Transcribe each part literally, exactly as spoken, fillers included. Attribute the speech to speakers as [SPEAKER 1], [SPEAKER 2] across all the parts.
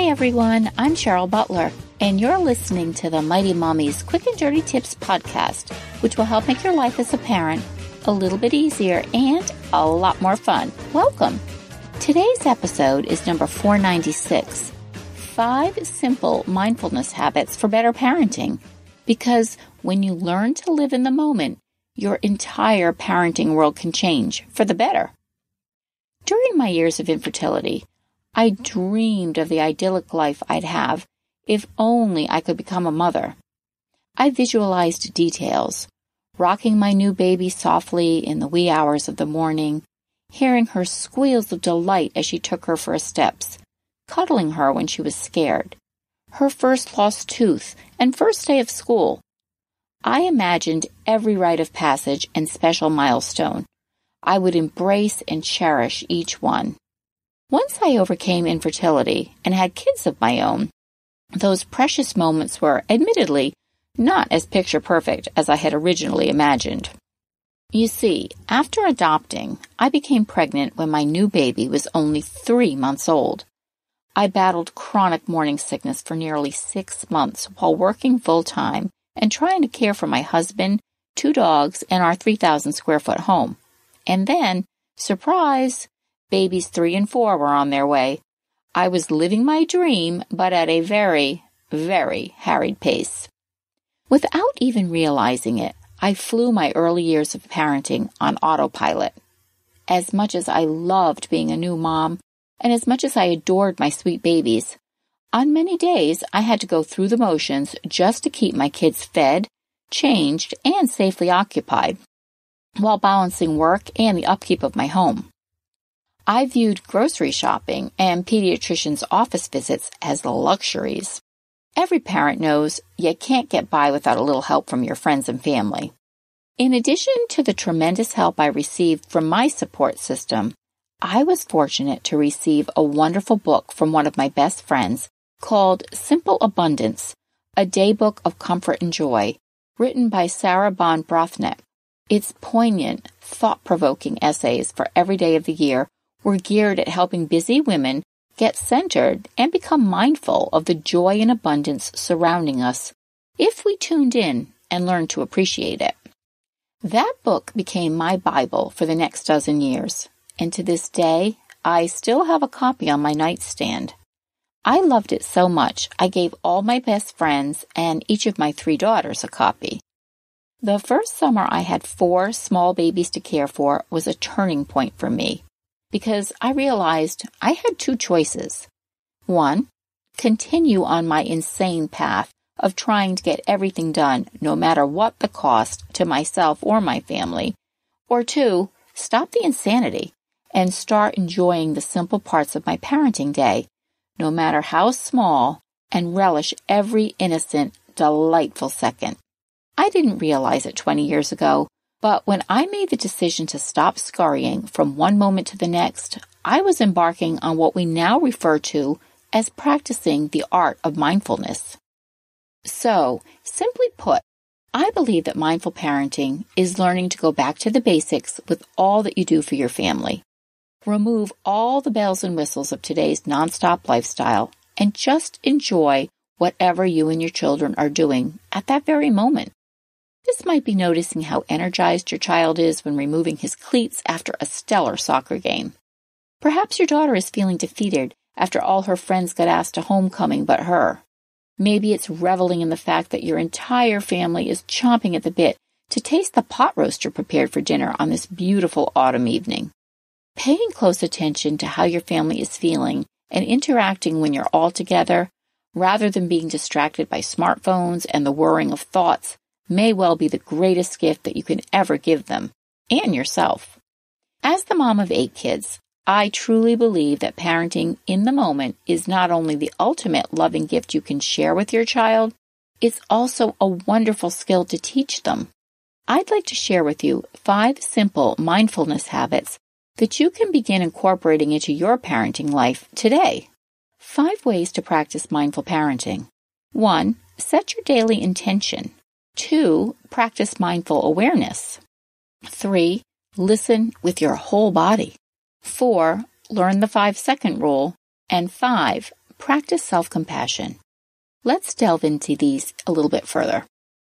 [SPEAKER 1] Hi everyone, I'm Cheryl Butler, and you're listening to the Mighty Mommy's Quick and Dirty Tips podcast, which will help make your life as a parent a little bit easier and a lot more fun. Welcome! Today's episode is number four ninety-six, Five Simple Mindfulness Habits for Better Parenting, because when you learn to live in the moment, your entire parenting world can change for the better. During my years of infertility, I dreamed of the idyllic life I'd have if only I could become a mother. I visualized details, rocking my new baby softly in the wee hours of the morning, hearing her squeals of delight as she took her first steps, cuddling her when she was scared, her first lost tooth, and first day of school. I imagined every rite of passage and special milestone. I would embrace and cherish each one. Once I overcame infertility and had kids of my own, those precious moments were, admittedly, not as picture-perfect as I had originally imagined. You see, after adopting, I became pregnant when my new baby was only three months old. I battled chronic morning sickness for nearly six months while working full-time and trying to care for my husband, two dogs, and our three thousand square foot home. And then, surprise, babies three and four were on their way. I was living my dream, but at a very, very harried pace. Without even realizing it, I flew my early years of parenting on autopilot. As much as I loved being a new mom, and as much as I adored my sweet babies, on many days I had to go through the motions just to keep my kids fed, changed, and safely occupied, while balancing work and the upkeep of my home. I viewed grocery shopping and pediatrician's office visits as luxuries. Every parent knows you can't get by without a little help from your friends and family. In addition to the tremendous help I received from my support system, I was fortunate to receive a wonderful book from one of my best friends called Simple Abundance, a daybook of comfort and joy, written by Sarah Bon Brothnick. Its poignant, thought-provoking essays for every day of the year were geared at helping busy women get centered and become mindful of the joy and abundance surrounding us if we tuned in and learned to appreciate it. That book became my Bible for the next dozen years, and to this day, I still have a copy on my nightstand. I loved it so much, I gave all my best friends and each of my three daughters a copy. The first summer I had four small babies to care for was a turning point for me, because I realized I had two choices. One, continue on my insane path of trying to get everything done, no matter what the cost to myself or my family. Or two, stop the insanity and start enjoying the simple parts of my parenting day, no matter how small, and relish every innocent, delightful second. I didn't realize it twenty years ago, but when I made the decision to stop scurrying from one moment to the next, I was embarking on what we now refer to as practicing the art of mindfulness. So, simply put, I believe that mindful parenting is learning to go back to the basics with all that you do for your family. Remove all the bells and whistles of today's nonstop lifestyle and just enjoy whatever you and your children are doing at that very moment. This might be noticing how energized your child is when removing his cleats after a stellar soccer game. Perhaps your daughter is feeling defeated after all her friends got asked to homecoming but her. Maybe it's reveling in the fact that your entire family is chomping at the bit to taste the pot roast you prepared for dinner on this beautiful autumn evening. Paying close attention to how your family is feeling and interacting when you're all together, rather than being distracted by smartphones and the whirring of thoughts, may well be the greatest gift that you can ever give them, and yourself. As the mom of eight kids, I truly believe that parenting in the moment is not only the ultimate loving gift you can share with your child, it's also a wonderful skill to teach them. I'd like to share with you five simple mindfulness habits that you can begin incorporating into your parenting life today. Five ways to practice mindful parenting. One, set your daily intention. Two, practice mindful awareness. Three, listen with your whole body. Four, learn the five-second rule. And five, practice self-compassion. Let's delve into these a little bit further.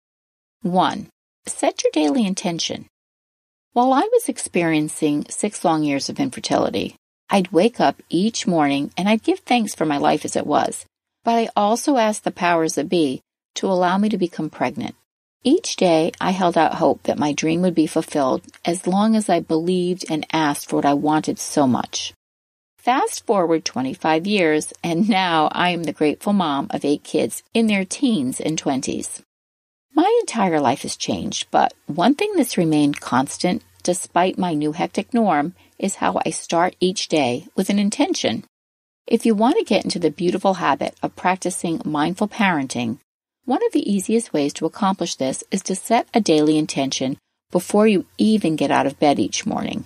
[SPEAKER 1] One, set your daily intention. While I was experiencing six long years of infertility, I'd wake up each morning and I'd give thanks for my life as it was, but I also asked the powers that be to allow me to become pregnant. Each day, I held out hope that my dream would be fulfilled as long as I believed and asked for what I wanted so much. Fast forward twenty-five years, and now I am the grateful mom of eight kids in their teens and twenties. My entire life has changed, but one thing that's remained constant, despite my new hectic norm, is how I start each day with an intention. If you want to get into the beautiful habit of practicing mindful parenting, one of the easiest ways to accomplish this is to set a daily intention before you even get out of bed each morning.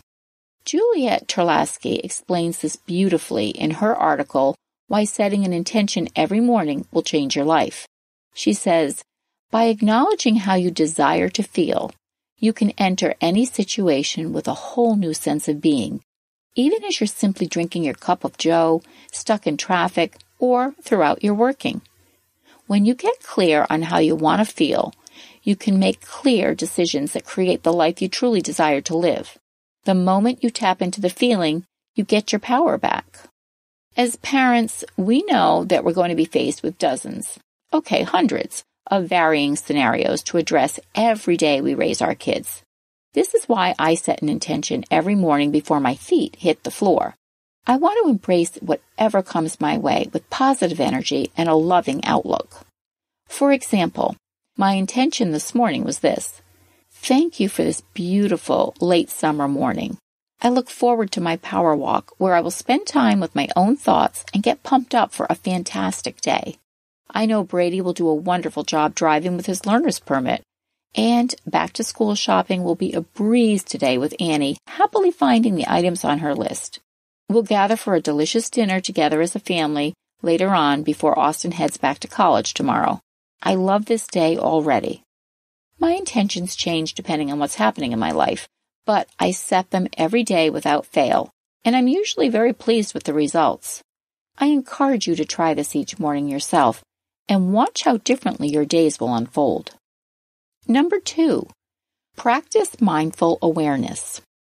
[SPEAKER 1] Juliet Terlasky explains this beautifully in her article, Why Setting an Intention Every Morning Will Change Your Life. She says, by acknowledging how you desire to feel, you can enter any situation with a whole new sense of being, even as you're simply drinking your cup of joe, stuck in traffic, or throughout your working. When you get clear on how you want to feel, you can make clear decisions that create the life you truly desire to live. The moment you tap into the feeling, you get your power back. As parents, we know that we're going to be faced with dozens, okay, hundreds, of varying scenarios to address every day we raise our kids. This is why I set an intention every morning before my feet hit the floor. I want to embrace whatever comes my way with positive energy and a loving outlook. For example, my intention this morning was this. Thank you for this beautiful late summer morning. I look forward to my power walk where I will spend time with my own thoughts and get pumped up for a fantastic day. I know Brady will do a wonderful job driving with his learner's permit, and back-to-school shopping will be a breeze today with Annie happily finding the items on her list. We'll gather for a delicious dinner together as a family later on before Austin heads back to college tomorrow. I love this day already. My intentions change depending on what's happening in my life, but I set them every day without fail, and I'm usually very pleased with the results. I encourage you to try this each morning yourself, and watch how differently your days will unfold. Number two, practice mindful awareness.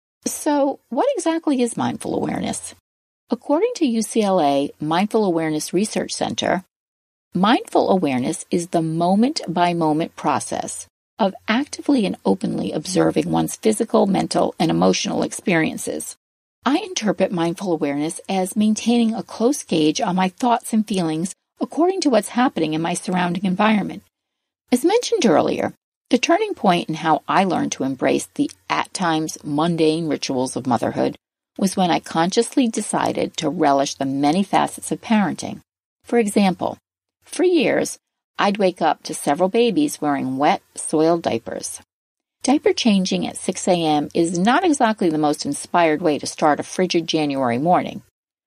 [SPEAKER 1] So, what exactly is mindful awareness? According to U C L A Mindful Awareness Research Center, mindful awareness is the moment-by-moment process of actively and openly observing one's physical, mental, and emotional experiences. I interpret mindful awareness as maintaining a close gauge on my thoughts and feelings according to what's happening in my surrounding environment. As mentioned earlier, the turning point in how I learned to embrace the at times mundane rituals of motherhood was when I consciously decided to relish the many facets of parenting. For example, for years, I'd wake up to several babies wearing wet, soiled diapers. Diaper changing at six a.m. is not exactly the most inspired way to start a frigid January morning.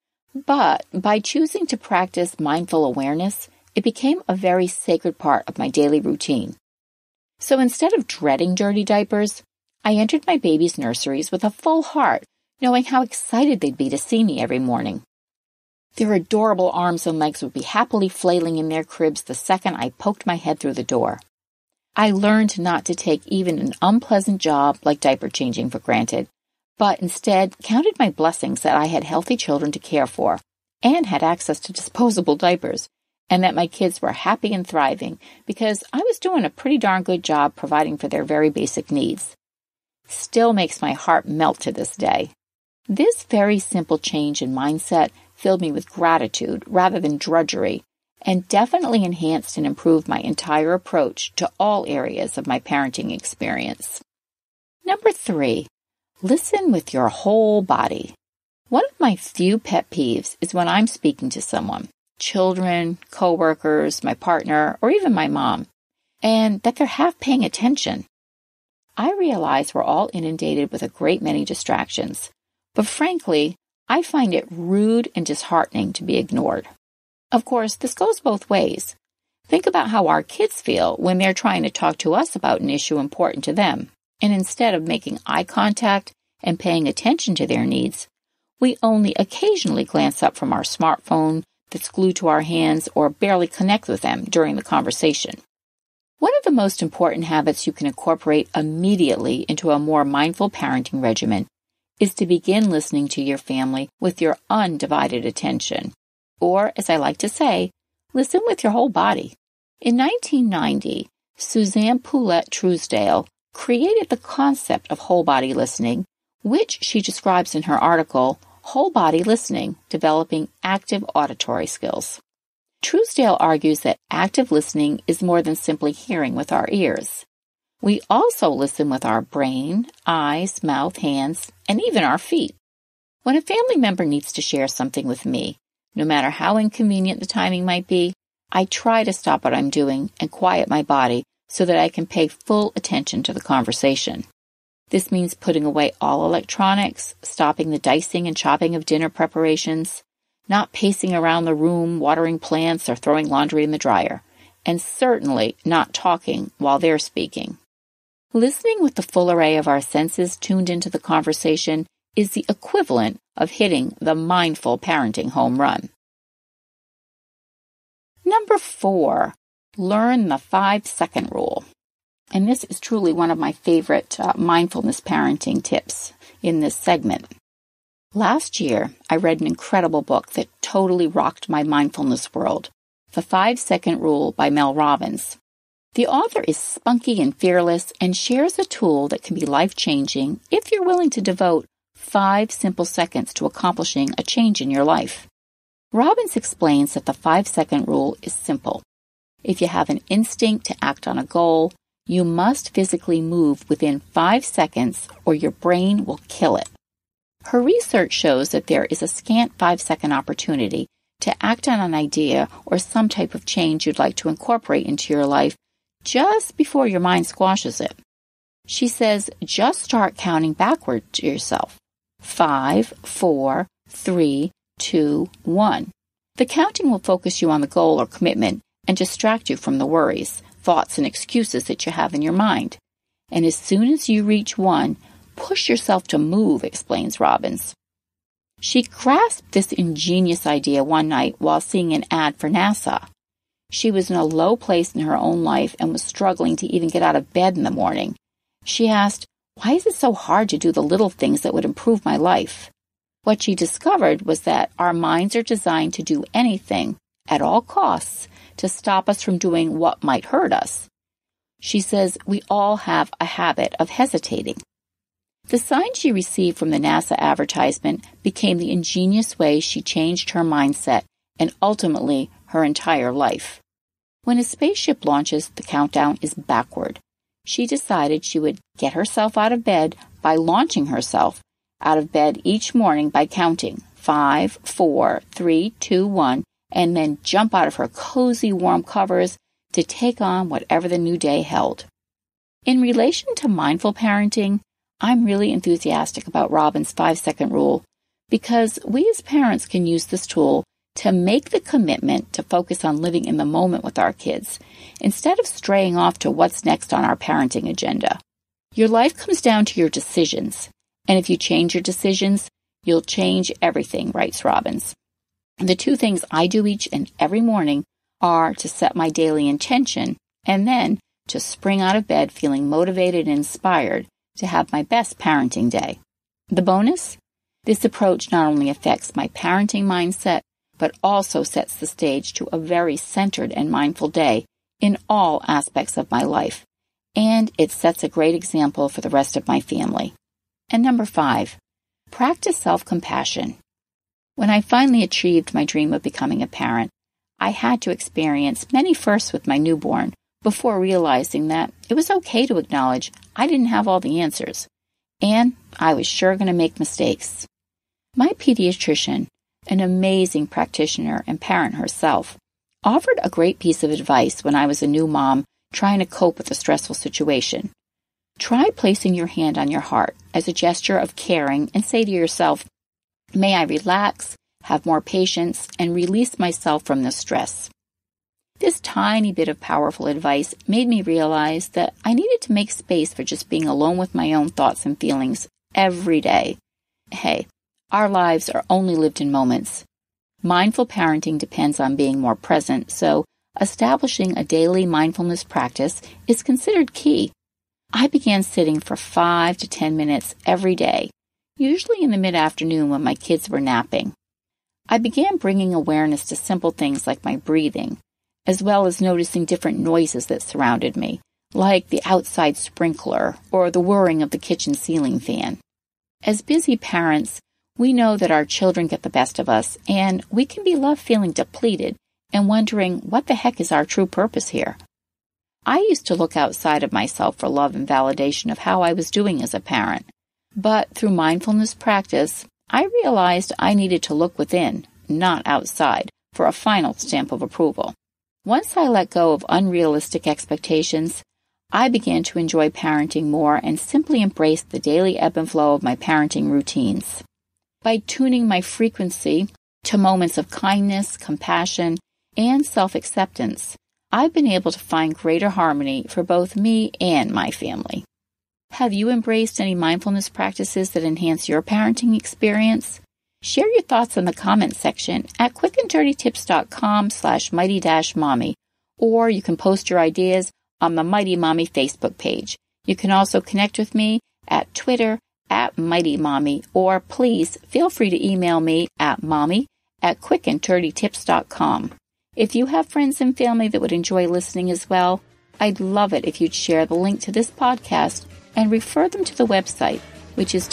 [SPEAKER 1] But by choosing to practice mindful awareness, it became a very sacred part of my daily routine. So instead of dreading dirty diapers, I entered my babies' nurseries with a full heart, knowing how excited they'd be to see me every morning. Their adorable arms and legs would be happily flailing in their cribs the second I poked my head through the door. I learned not to take even an unpleasant job like diaper changing for granted, but instead counted my blessings that I had healthy children to care for and had access to disposable diapers, and that my kids were happy and thriving because I was doing a pretty darn good job providing for their very basic needs. Still makes my heart melt to this day. This very simple change in mindset filled me with gratitude rather than drudgery, and definitely enhanced and improved my entire approach to all areas of my parenting experience. Number three, listen with your whole body. One of my few pet peeves is when I'm speaking to someone, children, coworkers, my partner, or even my mom, and that they're half paying attention. I realize we're all inundated with a great many distractions, but frankly, I find it rude and disheartening to be ignored. Of course, this goes both ways. Think about how our kids feel when they're trying to talk to us about an issue important to them, and instead of making eye contact and paying attention to their needs, we only occasionally glance up from our smartphone, that's glued to our hands or barely connect with them during the conversation. One of the most important habits you can incorporate immediately into a more mindful parenting regimen is to begin listening to your family with your undivided attention. Or, as I like to say, listen with your whole body. In nineteen ninety, Suzanne Poulett-Truesdale created the concept of whole body listening, which she describes in her article, Whole Body Listening, Developing Active Auditory Skills. Truesdale argues that active listening is more than simply hearing with our ears. We also listen with our brain, eyes, mouth, hands, and even our feet. When a family member needs to share something with me, no matter how inconvenient the timing might be, I try to stop what I'm doing and quiet my body so that I can pay full attention to the conversation. This means putting away all electronics, stopping the dicing and chopping of dinner preparations, not pacing around the room, watering plants, or throwing laundry in the dryer, and certainly not talking while they're speaking. Listening with the full array of our senses tuned into the conversation is the equivalent of hitting the mindful parenting home run. Number four, learn the five-second rule. And this is truly one of my favorite uh, mindfulness parenting tips in this segment. Last year, I read an incredible book that totally rocked my mindfulness world, The Five-Second Rule by Mel Robbins. The author is spunky and fearless and shares a tool that can be life-changing if you're willing to devote five simple seconds to accomplishing a change in your life. Robbins explains that the five-second rule is simple. If you have an instinct to act on a goal, you must physically move within five seconds or your brain will kill it. Her research shows that there is a scant five-second opportunity to act on an idea or some type of change you'd like to incorporate into your life just before your mind squashes it. She says, just start counting backward to yourself. Five, four, three, two, one. The counting will focus you on the goal or commitment and distract you from the worries, thoughts, and excuses that you have in your mind. And as soon as you reach one, push yourself to move, explains Robbins. She grasped this ingenious idea one night while seeing an ad for NASA. She was in a low place in her own life and was struggling to even get out of bed in the morning. She asked, why is it so hard to do the little things that would improve my life? What she discovered was that our minds are designed to do anything, at all costs, to stop us from doing what might hurt us. She says we all have a habit of hesitating. The sign she received from the NASA advertisement became the ingenious way she changed her mindset and ultimately her entire life. When a spaceship launches, the countdown is backward. She decided she would get herself out of bed by launching herself out of bed each morning by counting five, four, three, two, one, and then jump out of her cozy, warm covers to take on whatever the new day held. In relation to mindful parenting, I'm really enthusiastic about Robbins' five-second rule because we as parents can use this tool to make the commitment to focus on living in the moment with our kids instead of straying off to what's next on our parenting agenda. Your life comes down to your decisions, and if you change your decisions, you'll change everything, writes Robbins. The two things I do each and every morning are to set my daily intention and then to spring out of bed feeling motivated and inspired to have my best parenting day. The bonus? This approach not only affects my parenting mindset, but also sets the stage to a very centered and mindful day in all aspects of my life, and it sets a great example for the rest of my family. And number five, practice self-compassion. When I finally achieved my dream of becoming a parent, I had to experience many firsts with my newborn before realizing that it was okay to acknowledge I didn't have all the answers, and I was sure going to make mistakes. My pediatrician, an amazing practitioner and parent herself, offered a great piece of advice when I was a new mom trying to cope with a stressful situation. Try placing your hand on your heart as a gesture of caring and say to yourself, may I relax, have more patience, and release myself from this stress. This tiny bit of powerful advice made me realize that I needed to make space for just being alone with my own thoughts and feelings every day. Hey, our lives are only lived in moments. Mindful parenting depends on being more present, so establishing a daily mindfulness practice is considered key. I began sitting for five to ten minutes every day, usually in the mid-afternoon when my kids were napping. I began bringing awareness to simple things like my breathing, as well as noticing different noises that surrounded me, like the outside sprinkler or the whirring of the kitchen ceiling fan. As busy parents, we know that our children get the best of us, and we can be left feeling depleted and wondering what the heck is our true purpose here. I used to look outside of myself for love and validation of how I was doing as a parent, but through mindfulness practice, I realized I needed to look within, not outside, for a final stamp of approval. Once I let go of unrealistic expectations, I began to enjoy parenting more and simply embraced the daily ebb and flow of my parenting routines. By tuning my frequency to moments of kindness, compassion, and self-acceptance, I've been able to find greater harmony for both me and my family. Have you embraced any mindfulness practices that enhance your parenting experience? Share your thoughts in the comments section at quickanddirtytips.com slash mighty dash mommy, or you can post your ideas on the Mighty Mommy Facebook page. You can also connect with me at Twitter at Mighty Mommy, or please feel free to email me at mommy at quickanddirtytips dot com. If you have friends and family that would enjoy listening as well, I'd love it if you'd share the link to this podcast and refer them to the website, which is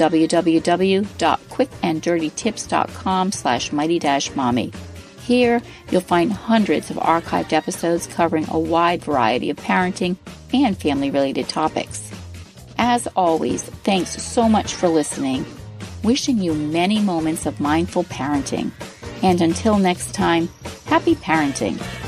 [SPEAKER 1] www.quickanddirtytips.com slash mighty dash mommy. Here, you'll find hundreds of archived episodes covering a wide variety of parenting and family-related topics. As always, thanks so much for listening. Wishing you many moments of mindful parenting. And until next time, happy parenting.